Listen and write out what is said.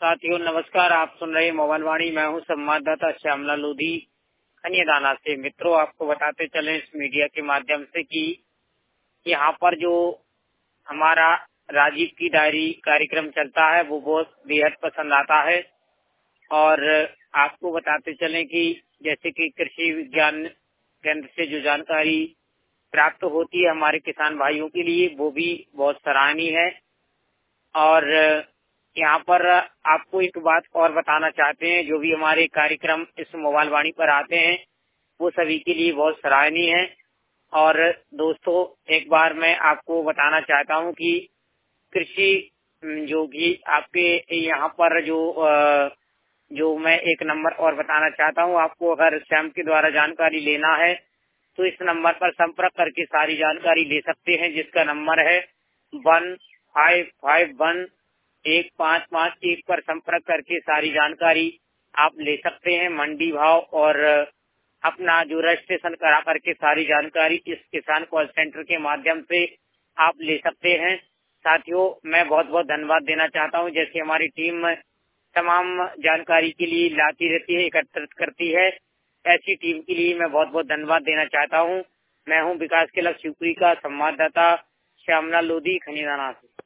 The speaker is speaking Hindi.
साथियों नमस्कार। आप सुन रहे मोबाइल वाणी। मैं हूं संवाददाता श्यामला लोधी खनियादाना से। मित्रों, आपको बताते चले इस मीडिया के माध्यम से कि यहाँ पर जो हमारा राजीव की डायरी कार्यक्रम चलता है वो बहुत बेहद पसंद आता है। और आपको बताते चले कि जैसे कि कृषि विज्ञान केंद्र से जो जानकारी प्राप्त होती है हमारे किसान भाइयों के लिए, वो भी बहुत सराहनीय है। और यहाँ पर आपको एक बात और बताना चाहते हैं, जो भी हमारे कार्यक्रम इस मोबाइल वाणी पर आते हैं वो सभी के लिए बहुत सराहनीय है। और दोस्तों, एक बार मैं आपको बताना चाहता हूँ कि कृषि जो कि आपके यहाँ पर जो मैं एक नंबर और बताना चाहता हूँ आपको, अगर श्याम के द्वारा जानकारी लेना है तो इस नंबर पर संपर्क करके सारी जानकारी ले सकते हैं, जिसका नंबर है 15511551 पर संपर्क करके सारी जानकारी आप ले सकते हैं। मंडी भाव और अपना जो रजिस्ट्रेशन करा करके सारी जानकारी इस किसान कॉल सेंटर के माध्यम से आप ले सकते हैं। साथियों, मैं बहुत बहुत धन्यवाद देना चाहता हूं। जैसे हमारी टीम तमाम जानकारी के लिए लाती रहती है, एकत्रित करती है, ऐसी टीम के लिए मैं बहुत बहुत धन्यवाद देना चाहता हूं। मैं हूं विकास के लक्ष्य शिवपुरी का संवाददाता श्यामला लोधी खनियादाना से।